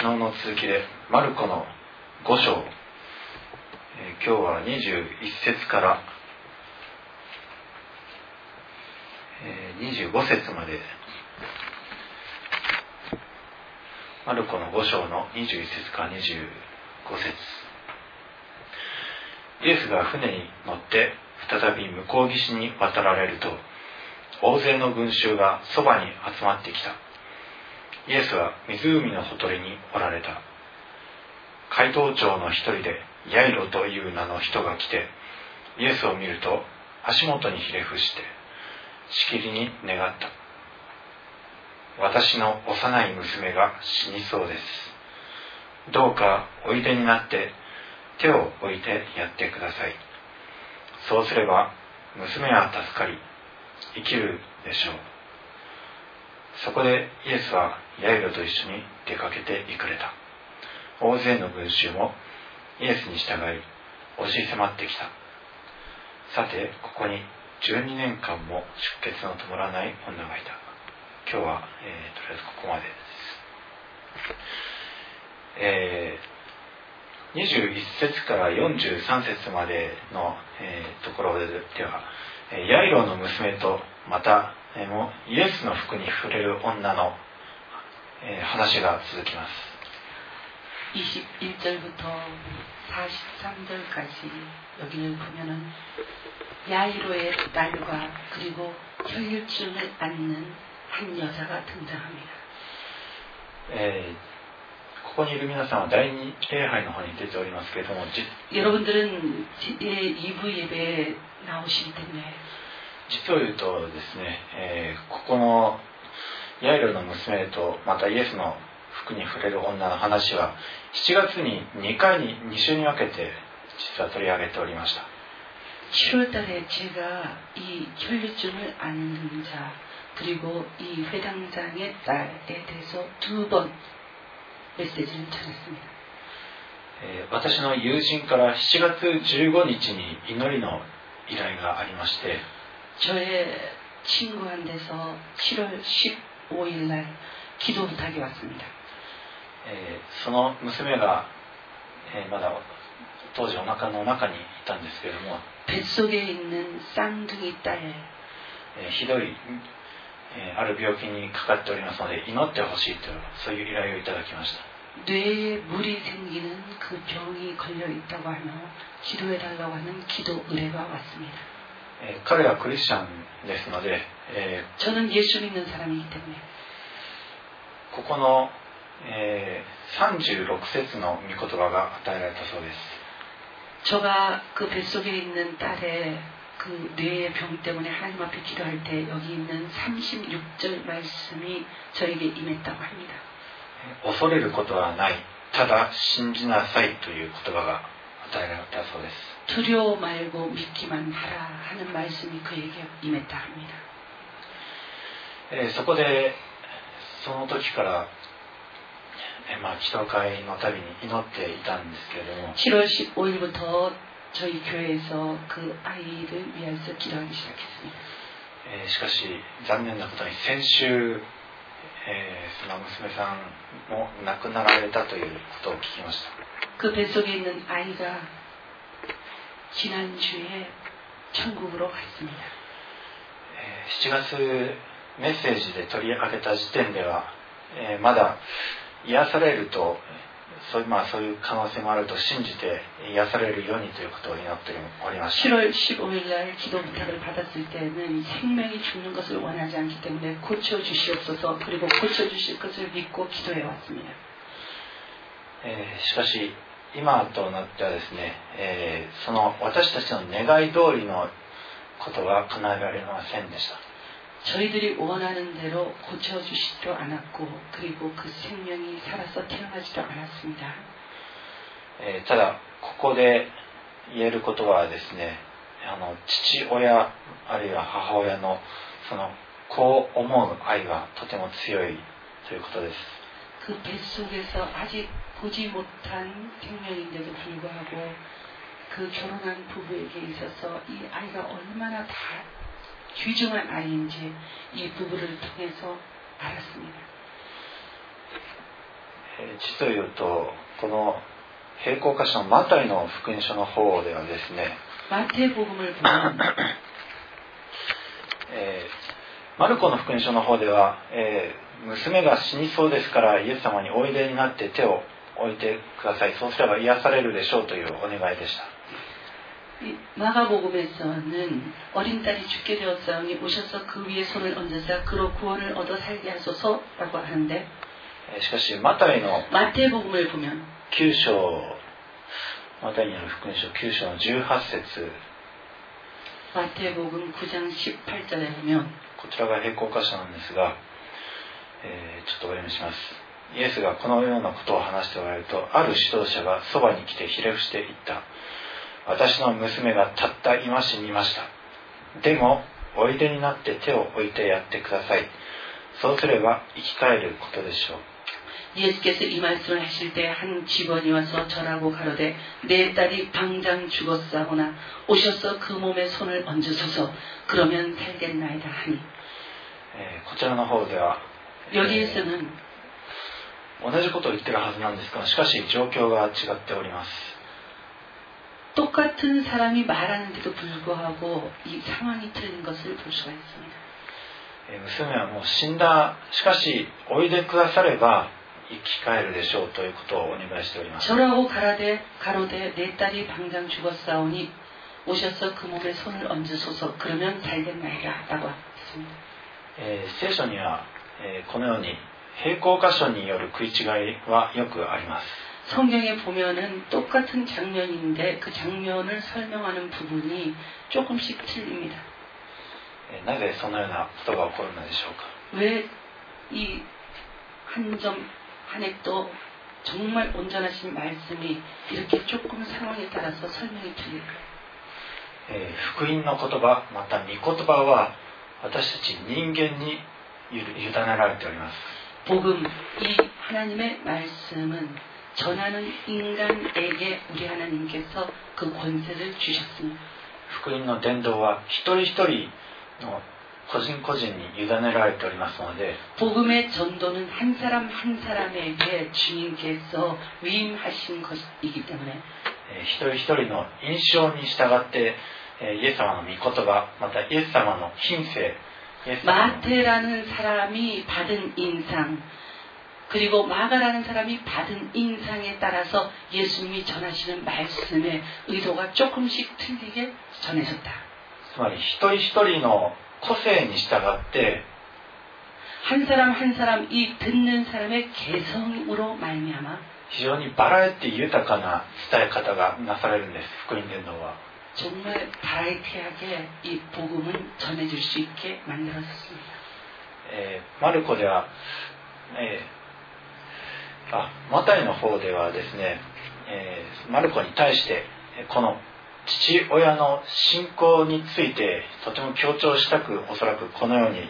昨日の続きでマルコの5章、今日は21節から25節まで、マルコの5章の21節から25節。イエスが船に乗って再び向こう岸に渡られると、大勢の群衆がそばに集まってきた。イエスは湖のほとりにおられた。街道長の一人でヤイロという名の人が来て、イエスを見ると足元にひれ伏してしきりに願った。私の幼い娘が死にそうです。どうかおいでになって手を置いてやってください。そうすれば娘は助かり生きるでしょう。そこでイエスはヤイロと一緒に出かけて行かれた。大勢の群衆もイエスに従い押し迫ってきた。さて、ここに12年間も出血の止まらない女がいた。今日は、とりあえずここまでです。21節から43節までの、ところでは、ヤイロの娘とまたイエスの服に触れる女の、話が続きます。 21절부터 43절까지 여기를 보면은 야이로의 딸과 그리고 혈류증을 앓는 한 여자가 등장합니다. ここにいる皆さんは第二礼拝の方に出ておりますけれども、 여러분들은 2부 예배에 나오시기 때문에 実を言うとですね、ここのヤイロの娘とまたイエスの服に触れる女の話は7月に2週に分けて実は取り上げておりました。 7월달에 제가 이 혈류증을 앓는 자 그리고 이 회당장의 딸에 대해서 2번 메시지를 전했습니다. 私の友人から7月15日に祈りの依頼がありまして、 저의 친구한테서 7월 15일 날 기도 부탁이 왔습니다. その娘が、まだ当時お腹の中にいたんですけれども、 뱃속에 있는 쌍둥이 딸 ひどい、ある病気にかかっておりますので祈ってほしいというそういう依頼をいただきました。 뇌에 물이 생기는 그 병이 걸려 있다고 하며 치료해달라고 하는 기도 의뢰가 왔습니다. 彼はクリスチャンですので、 저는 예수 믿는 사람이기 때문에 ここの、36節の御言葉が与えられたそうです。 저가 그 뱃속에 있는 딸의 그 뇌의 병 때문에 하나님 앞에 기도할 때 여기 있는 36절 말씀이 저에게 임했다고 합니다. 恐れることはない、ただ信じなさいという言葉が与えられたそうです。 두려워 말고 믿기만 하라 하는 말씀이 그에게 임했다 합니다. そこでその時から、祈祷会のたびに祈っていたんですけれども、 7월 15일부터 저희 교회에서 그 아이를 위해서 기도하기 시작했습니다. しかし残念なことに先週、その娘さんも亡くなられたということを聞きました。 그 뱃속에 있는 아이가 지난주에 천국으로 갔습니다. 7月メッセージで取り上げた時点では、まだ癒されるとそういう可能性もあると信じて癒されるようにということを祈っておりました。 7월 15일 날 기도 부탁을 받았을 때는 생명이 죽는 것을 원하지 않기 때문에 고쳐주시옵소서 그리고 고쳐주실 것을 믿고 기도해 왔습니다. しかし今となってはですね、その私たちの願い通りのことは叶えられませんでした。 저희들이 원하는 대로 고쳐주시지도 않았고 그리고 그 생명이 살아서 태어나지도 않았습니다. ただここで言えることはですね、父親あるいは母親のその子を思う愛がとても強いということです。 그 뱃속에서 아직 보지 못한 생명인데도 불구하고 그 결혼한 부부에게 있어서 이 아이가 얼마나 다 귀중한 아이인지 이 부부를 통해서 알았습니다. 実を言うとこの並行箇所のマタイの福音書の方ではですね、 마태복음을 보면 マルコの福音書の方では、娘が死にそうですからイエス様においでになって手を置いてください。そうすれば癒されるでしょうというお願いでした。 마가복음에서는 어린 딸이 죽게 되었사오니 오셔서 그 위에 손을 얹으사 그로 구원을 얻어 살게 하소서라고 하는데, しかしマタイの 마태복음을 보면 9章、マタイによる福音書9章の18節、 마태복음 9장 18절에 보면 こちらが並行箇所なんですが、ちょっとお読みします。イエスがこのようなことを話しておられると、ある指導者がそばに来てひれ伏して言った。私の娘がたった今死にました。でもおいでになって手を置いてやってください。そうすれば生き返ることでしょう。 예수께서 이 말씀을 하실 때 한 직원이 와서 절하고 가로되 내 딸이 당장 죽었사오나 오셔서 그 몸에 손을 얹으소서 그러면 살겠나이다 하니. こちらの方では 여기에서는 同じことを言ってるはずなんですが、しかし状況が違っております。 똑같은 사람이 말하는데도 불구하고 이 상황이 틀린 것을 볼 수가 있습니다. 娘はもう死んだ。しかしおいでくだされば生き返るでしょうということをお願いしております。 절하고 가로되 내 딸이 당장 죽었사오니 오셔서 그 몸에 손을 얹으소서 그러면 살겠나이다 라고 했습니다. 聖書には、このように並行箇所による食い違いはよくあります。 성경에 보면은 똑같은 장면인데 그 장면을 설명하는 부분이 조금씩 틀립니다. なぜそのようなことが起こるのでしょうか。 왜 이 한 점 한 핵도 정말 온전하신 말씀이 이렇게 조금 상황에 따라서 설명이 틀릴까요? 福音の言葉、また御言葉は私たち人間に委ねられております。 복음, 이 하나님의 말씀은 전하는 인간에게 우리 하나님께서 그 권세를 주셨습니다. 福音の伝道は一人一人の個人個人に委ねられておりますので、 복음의 전도는 한 사람 한 사람에게 주님께서 위임하신 것이기 때문에 一人一人の印象に従ってイエス様の御言葉、またイエス様の品性、 마태라는 사람이 받은 인상 그리고 마가라는 사람이 받은 인상에 따라서 예수님이 전하시는 말씀의 의도가 조금씩 틀리게 전해졌다. つまり一人一人の個性に従って 한 사람 한 사람 이 듣는 사람의 개성으로 말미암아 非常にバラエティ豊かな伝え方がなされるんです。福音伝道は 정말 바라이티하게 이 복음은 전해질 수 있게 만들어졌습니다. マルコでは、マタイの方ではですね、マルコに対してこの父親の信仰についてとても強調したく、おそらくこのように、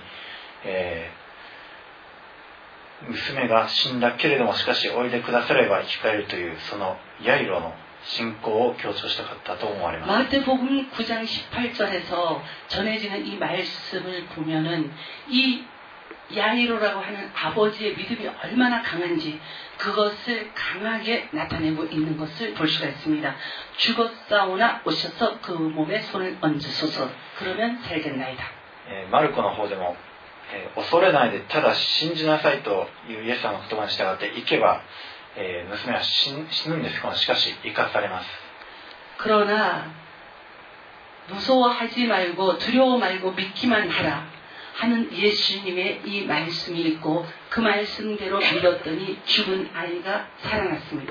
娘が死んだけれどもしかしおいでくだされば生き返るというそのヤイロの信仰を強調したかったと思われます。 마태복음 9장 18절에서 전해지는 이 말씀을 보면은 이 야이로라고 하는 아버지의 믿음이 얼마나 강한지 그것을 강하게 나타내고 있는 것을 볼 수가 있습니다. 죽었사오나 오셔서 그 몸에 손을 얹으소서 그러면 살겠나이다. マルコの方でも、恐れないでただ信じなさいというイエス様の言葉に従って行けば、娘は死ぬんですが、しかし生かされます。 그러나 무서워하지 말고 두려워 말고 믿기만 하라 하는 예수님의 이 말씀이 있고 그 말씀대로 믿었더니 죽은 아이가 살아났습니다.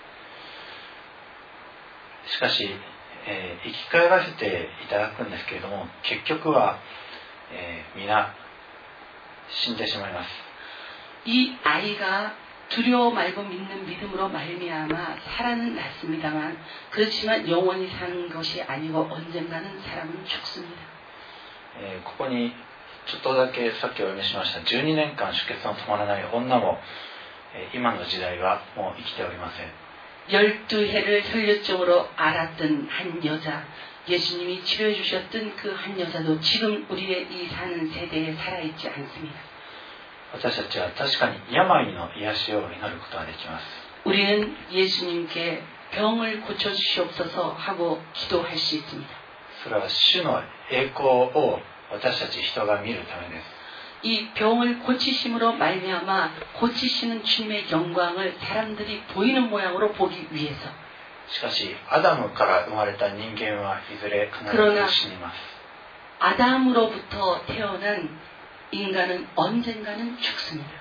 しかし、生き返らせていただくんですけれども、結局は、皆死んでしまいます。 이 아이가 두려워 말고 믿는 믿음으로 말미암아 살아는 났습니다만 그렇지만 영원히 사는 것이 아니고 언젠가는 사람은 죽습니다. ここにちょっとだけさっきお読みしました12年間出血の止まらない女も、今の時代はもう生きておりません。 12해를 혈류증으로 앓았던 한 여자, 예수님이 치료해 주셨던 그 한 여자도 지금 우리의 이 사는 세대에 살아있지 않습니다. 私たちは確かに病の癒しを祈ることができます。 우리는 예수님께 병을 고쳐주시옵소서 하고 기도할 수 있습니다. それは主の栄光を私たち人が見るためです。 이 병을 고치심으로 말미암아 고치시는 주님의 영광을 사람들이 보이는 모양으로 보기 위해서. しかしアダムから生まれた人間はいずれ必ず死にます。 아담으로부터 태어난 인간은 언젠가는 죽습니다.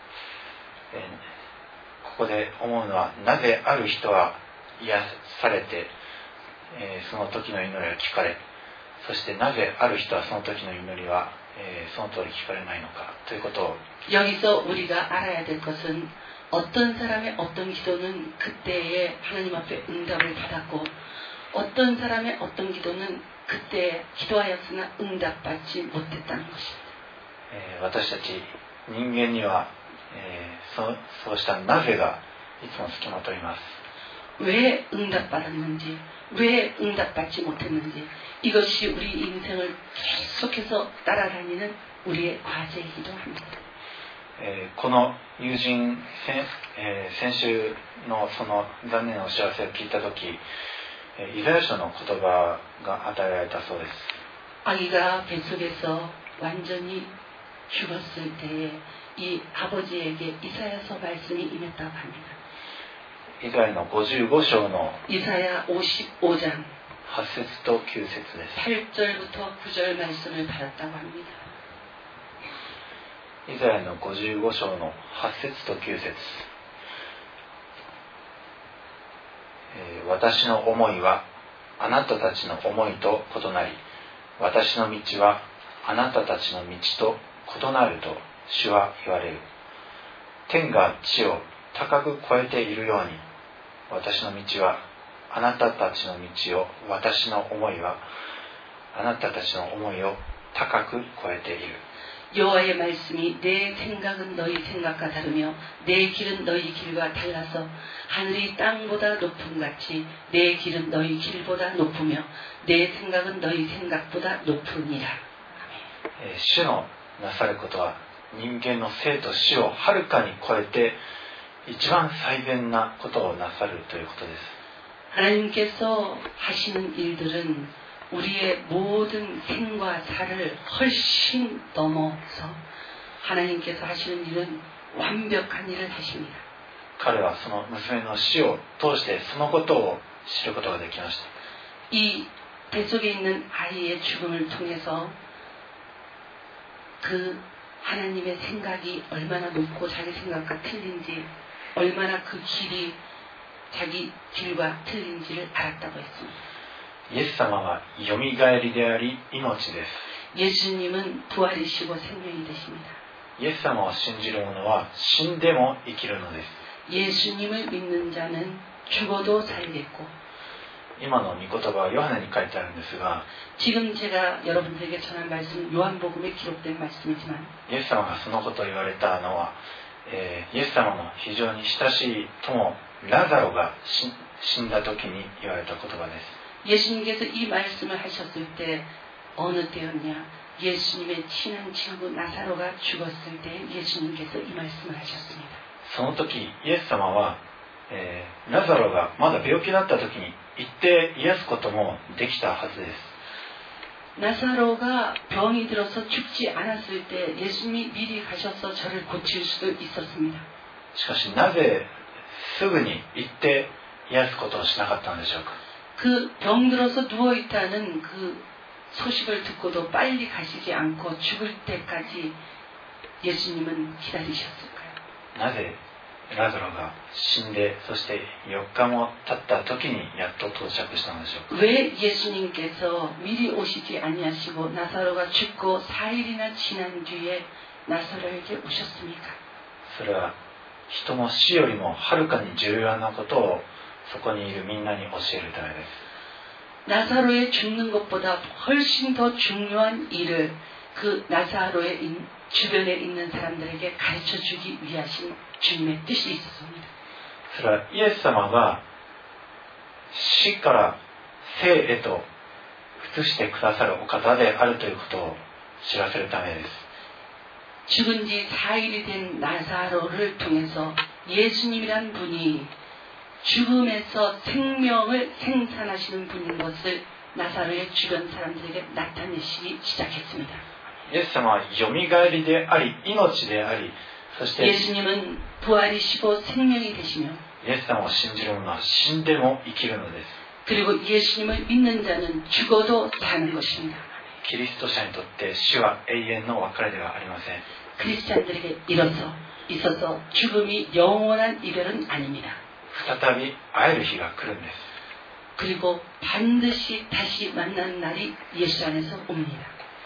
ここで思うのは、なぜある人は癒されて、その時の祈りは聞かれ、そしてなぜある人はその時の祈りは、その通り聞かれないのかということを 여기서 우리가 알아야 될 것은 어떤 사람의 어떤 기도는 그때에 하나님 앞에 응답을 받았고 어떤 사람의 어떤 기도는 그때 기도하였으나 응답받지 못했다는 것입니다. 私たち人間には、そうしたなぜがいつも付きまといます。 왜 응답받았는지, 왜 응답받지 못했는지 이것이 우리 인생을 계속해서 따라다니는 우리의 과제이기도 합니다. この友人、先週のその残念なお知らせを聞いたとき、イザヤ書の言葉が与えられたそうです。 아기가 뱃속에서 완전히 죽었을 때에 이 아버지에게 이사야서 말씀이 임했다고 합니다. イザヤの55章の 이사야 55장 8節と9節です。 8절부터 9절 말씀을 받았다고 합니다. イザヤの55章の8節と9節、私の思いはあなたたちの思いと異なり、私の道はあなたたちの道と異なると主は言われる。天が地を高く超えているように、私の道はあなたたちの道を、私の思いはあなたたちの思いを高く超えている。 여호와의 말씀이 내 생각은 너희 생각과 다르며 내 길은 너희 길과 달라서 하늘이 땅보다 높음 같이 내 길은 너희 길보다 높으며 내 생각은 너희 생각보다 높으니라. 主のなさることは人間の生と死をはるかに超えて一番最善なことをなさるということです。 하나님께서 하시는 일들은 우리의 모든 생과 사를 훨씬 넘어서 하나님께서 하시는 일은 완벽한 일을 하십니다. 彼はその娘の死を通してそのことを知ることができました。 이 뱃속에 있는 아이의 죽음을 통해서 그 하나님의 생각이 얼마나 높고 자기 생각과 틀린지, 얼마나 그 길이 자기 길과 틀린지를 알았다고 했습니다. イエス様はよみがえりであり命です。 예수님은 부활이시고 생명이 되십니다. イエス様を信じる者は死んでも生きるのです。 예수님을 믿는 자는 죽어도 살겠고 今の御言葉はヨハネに書いてあるんですが、 지금 제가 여러분들에게 전한 말씀은 요한복음에 기록된 말씀이지만 イエス様がそのことを言われたのは、イエス様の非常に親しい友ラザロが死んだ時に言われた言葉です。 예수님께서 이 말씀을 하셨을 때 어느 때였냐? 예수님의 친한 친구 나사로가 죽었을 때 예수님께서 이 말씀을 하셨습니다. その時イエス様は、ラザロがまだ病気だった時に行って癒すこともできたはずです。 나사로가 병이 들어서 죽지 않았을 때 예수님이 미리 가셔서 저를 고칠 수도 있었습니다. しかしなぜすぐに行って癒すことをしなかったんでしょうか。 그 병들어서 누워있다는 그 소식을 듣고도 빨리 가시지 않고 죽을 때까지 예수님은 기다리셨을까요? なぜラザロが死んでそして4日も経った時にやっと到着したのでしょうか。 왜 예수님께서 미리 오시지 아니하시고 나사로가 죽고 4일이나 지난 뒤에 나사로에게 오셨습니까? それは人の死よりもはるかに重要なことをそこにいるみんなに教えるためです。 나사로의 죽는 것보다 훨씬 더 중요한 일을 그 나사로의 주변에 있는 사람들에게 가르쳐 주기 위하신 주님의 뜻이 있었습니다. それはイエス様が死から生へと移してくださるお方であるということを知らせるためです。 죽은 지 4일이 된 나사로를 통해서 예수님이란 분이 죽음에서 생명을 생산하시는 분인 것을 나사로의 주변 사람들에게 나타내시기 시작했습니다. イエス様はよみがえりであり、命であり、そして 예수님은 부활이시고 생명이 되시며 イエス様を信じる者は死んでも生きるのです。 그리고 예수님을 믿는 자는 죽어도 사는 것입니다. キリスト者にとって死は永遠の別れではありません。 크리스찬들에게 있어서 죽음이 영원한 이별은 아닙니다. 再び会える日が来るんです。 그리고 반드시 다시 만나는 날이 예수 안에서 옵니다.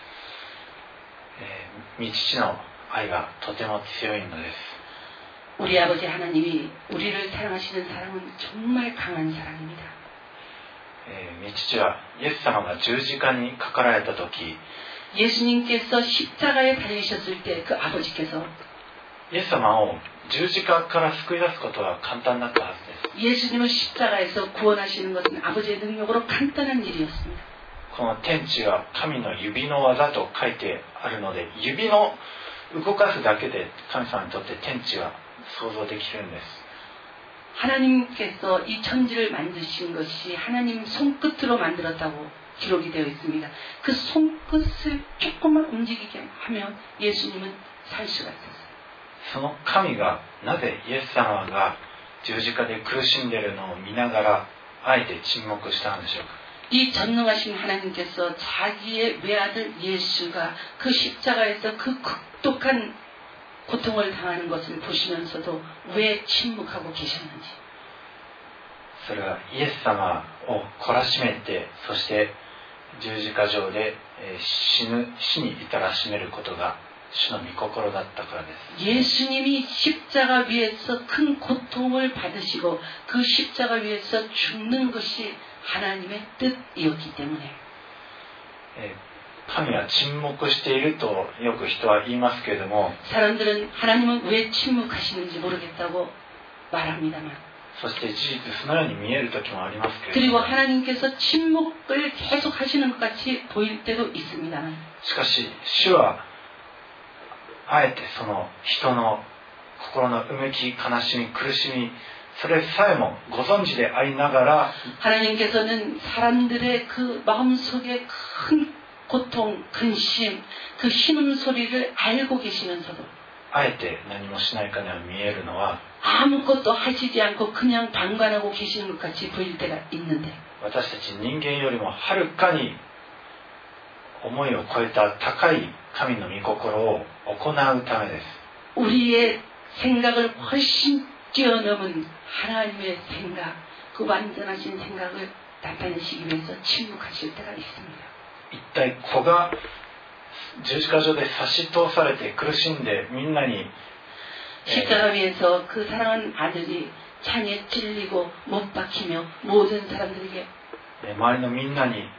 御父の愛がとても強いのです。 우리 아버지 하나님이 우리를 사랑하시는 사랑은 정말 강한 사랑입니다. 御父はイエス様が十字架にかかられた時、 예수님께서 십자가에 달리셨을 때 그 아버지께서 イエス様を十字架から救い出すことは簡単だったはずです。 예수님을 십자가에서 구원하시는 것은 아버지의 능력으로 간단한 일이었습니다. この天地は神の指の技と書いてあるので、指の動かすだけで神様にとって天地は想像できるんです。 하나님께서 이 천지를 만드신 것이 하나님 손끝으로 만들었다고 기록이 되어 있습니다. 그 손끝을 조금만 움직이게 하면 예수님은 살 수가 있었어요. その神がなぜイエス様が十字架で苦しんでいるのを見ながらあえて沈黙したのでしょうか。 이 전능하신 하나님께서 자기의 외아들 예수가 그 십자가에서 그 극독한 고통을 당하는 것을 보시면서도 왜 침묵하고 계셨는지. それはイエス様を懲らしめて、そして十字架上で死に至らしめることが主の御心だったからです。 예수님이 십자가 위에서 큰 고통을 받으시고 그 십자가 위에서 죽는 것이 하나님의 뜻이었기 때문에. 神は沈黙しているとよく人は言いますけれども、 사람들은 하나님은 왜 침묵하시는지 모르겠다고 말합니다만. そして事実そのように見える時もありますけれど 그리고 も、 하나님께서 침묵을 계속 하시는 것 같이 보일 때도 있습니다만. しかし主はあえてその人の心のうめき、悲しみ、苦しみ、それさえもご存知でありながら、 하나님께서는 사람들의 그 마음속에 큰 고통, 근심, 그 신음소리를 알고 계시면서도 あえて何もしないかには見えるのは、 아무것도 하시지 않고 그냥 방관하고 계시는 것 같이 보일 때가 있는데, 私たち人間よりもはるかに思いを超えた高い神の御心を行うためです。 우리의 생각을 훨씬 뛰어넘은 하나님의 생각, 그 완전하신 생각을 나타내시기 위해서 침묵하실 때가 있습니다. 一体子が十字架上で差し通されて苦しんでみんなに、 십자가 위에서 그 사랑하는 아들이 창에 찔리고 못 박히며 모든 사람들에게 周りのみんなに、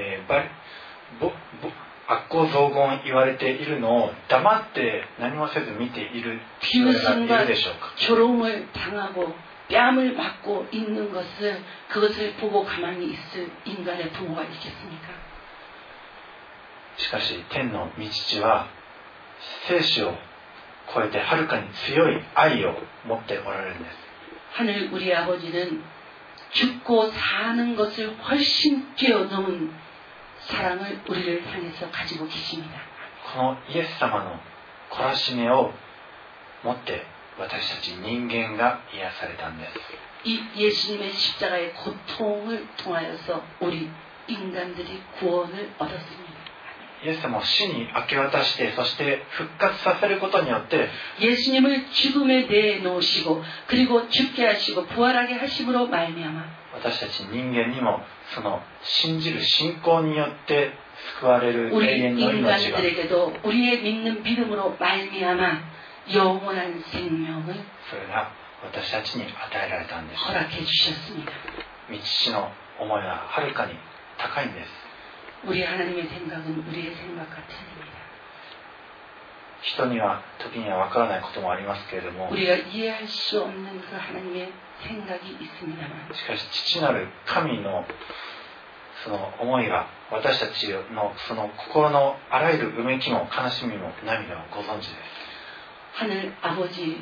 悪行雑言言われているのを黙って何もせず見ている人がいるでしょうか。 조롱을 당하고 뺨을 맞고 있는 것을 그것을 보고 가만히 있을 인간의 부모가 있겠습니까? しかし天の御父は生死を超えてはるかに強い愛を持っておられるんです。 하늘 우리 아버지는 죽고 사는 것을 훨씬 뛰어넘은 사랑을 우리를 향해서 가지고 계십니다. このイエス様の懲らしめをもって私たち人間が癒されたんです。 이 예수님의 십자가의 고통을 통하여서 우리 인간들이 구원을 얻었습니다. イエス様を死に明け渡して、そして復活させることによって 예수님을 죽음에 내놓으시고 그리고 죽게 하시고 부활하게 하심으로 말미암아 私たち人間にもその信じる信仰によって救われる永 우리 遠の命が 인간들에게도 우리의 믿는 믿음으로 말미암아 영원한 생명을 それが私たちに与えられたんです。 허락해 주셨습니다. 御父の思いははるかに高いんです。 우리 하나님의 생각은 우리의 생각과 틀립니다. 人には時には分からないこともありますけれども、 우리가 이해할 수 없는 그 하나님의 생각이 있습니다만 しかし父なる神のその思いが私たちのその心のあらゆるうめきも悲しみも涙もご存知です。 하늘 아버지의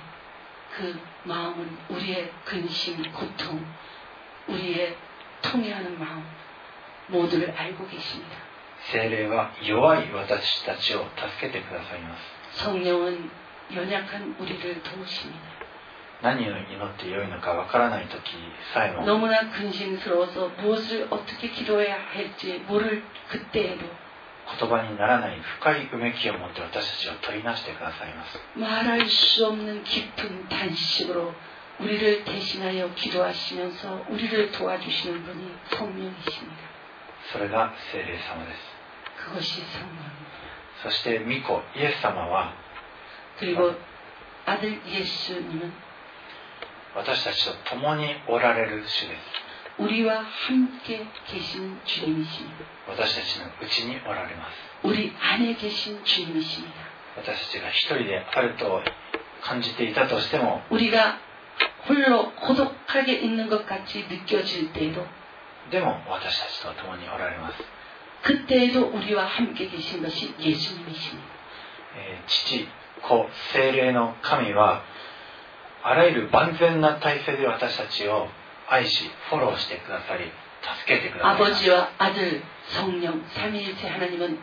그 마음은 우리의 근심, 고통, 우리의 통해하는 마음 모두를 알고 계십니다. 聖霊は弱い私たちを助けてくださいます。 성령은 연약한 우리를 도우십니다. 何を祈ってよいのかわからない時さえも 너무나 근심스러워서 무엇을 어떻게 기도해야 할지 모를 그때에도 言葉にならない深いうめきを持って私たちを取りなしてくださいます。 말할 수 없는 깊은 단식으로 우리를 대신하여 기도하시면서 우리를 도와주시는 분이 성령이십니다. それが聖霊様です。 그것이 성령입니다. そして御子イエス様は 그리고 아들 예수님은 私たちと共におられる主です。 우리와 함께 계신 주님이십니다. 私たちのうちにおられます。 우리 안에 계신 주님이십니다. 私たちが一人であると感じていたとしても 우리가 홀로 고독하게 있는 것 같이 느껴질 때에도 でも私たちと共におられます。 그때에도 우리와 함께 계신 것이 예수님이십니다. 父、子、聖霊の神はあらゆる万全な体制で私たちを愛しフォローしてくださり助けてくださいます。 아버지와 아들, 성령, 삼위일체 하나님은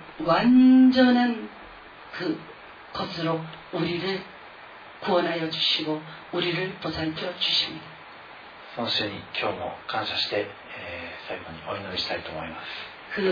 완전한 그 것으로 우리를 구원하여 주시고 우리를 보살펴 주십니다. その主に今日も感謝して、最後にお祈りしたいと思います。 그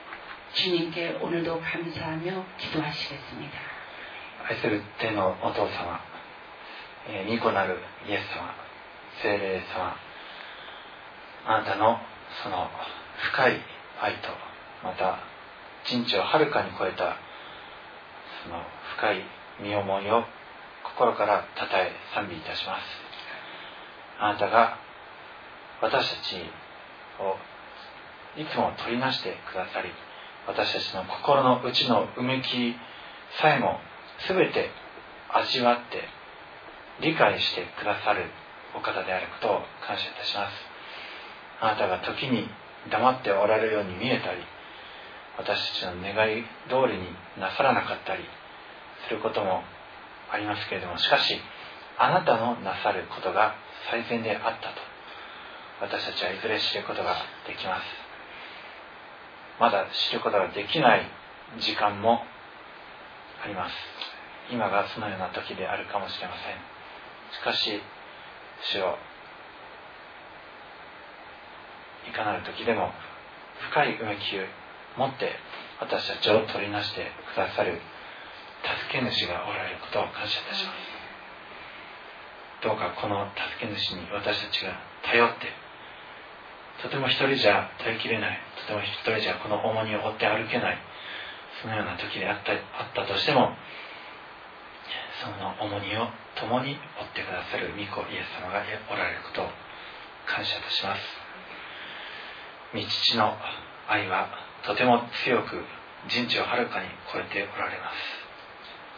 주님께 오늘도 감사하며 기도하시겠습니다. 愛する天のお父様、御子なるイエス様、聖霊様、あなたのその深い愛とまた人知をはるかに超えたその深い身思いを心からたたえ賛美いたします。あなたが私たちをいつも取りなしてくださり、私たちの心の内のうめきさえも全て味わって理解してくださるお方であることを感謝いたします。あなたが時に黙っておられるように見えたり、私たちの願い通りになさらなかったりすることもありますけれども、しかしあなたのなさることが最善であったと私たちはいずれ知ることができます。まだ知ることができない時間もあります。今がそのような時であるかもしれません。しかし主よ、いかなる時でも深いうめきを持って私たちを取りなしてくださる助け主がおられることを感謝いたします。どうかこの助け主に私たちが頼って、とても一人じゃ耐えきれない、とても一人じゃこの重荷を負って歩けない、そのような時であったとしても、その重荷を共に負ってくださる御子イエス様がおられることを感謝いたします。御父の愛はとても強く人知をはるかに超えておられます。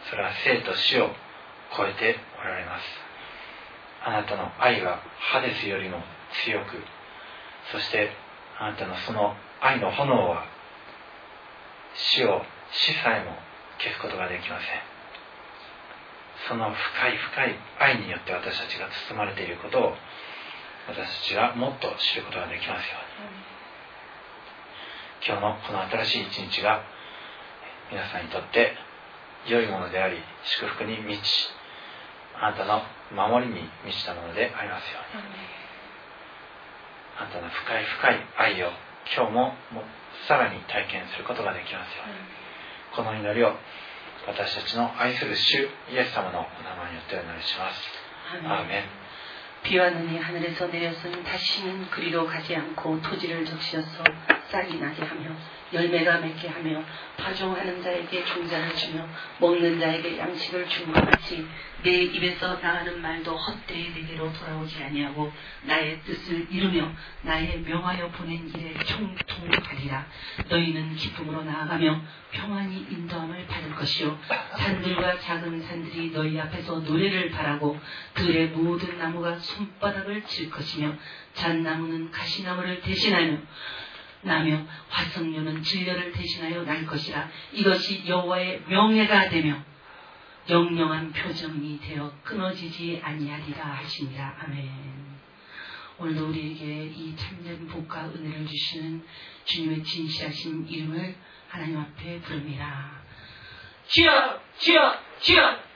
それは生と死を超えておられます。あなたの愛はハデスよりも強く、そしてあなたのその愛の炎は死さえも消すことができません。その深い深い愛によって私たちが包まれていることを私たちがもっと知ることができますように、今日のこの新しい一日が皆さんにとって良いものであり、祝福に満ち、あなたの守りに満ちたものでありますように、あなたの深い深い愛を今日もさらに体験することができますように、この祈りを私たちの愛する主イエス様のお名前によってお祈りします。アーメン。 비와 눈이 하늘에서 내렸으니 다시는 그리로 가지 않고 토지를 적셔서 싹이 나게 하며 열매가 맺게 하며 파종하는 자에게 종자를 주며 먹는 자에게 양식을 준 것 같이 내 입에서 나가는 말도 헛되이 내게로 돌아오지 아니하고 나의 뜻을 이루며 나의 명하여 보낸 일에 총통하리라. 너희는 기쁨으로 나아가며 평안히 인도함을 받을 것이요 산들과 작은 산들이 너희 앞에서 노래를 바라고 들의 모든 나무가 손바닥을 칠 것이며 잣나무는 가시나무를 대신하며 나며 화석류는 진려를 대신하여 날 것이라. 이것이 여호와의 명예가 되며 영영한 표정이 되어 끊어지지 아니하리라 하시니라. 아멘. 오늘도 우리에게 이 참된 복과 은혜를 주시는 주님의 진실하신 이름을 하나님 앞에 부릅니다. 주여, 주여, 주여.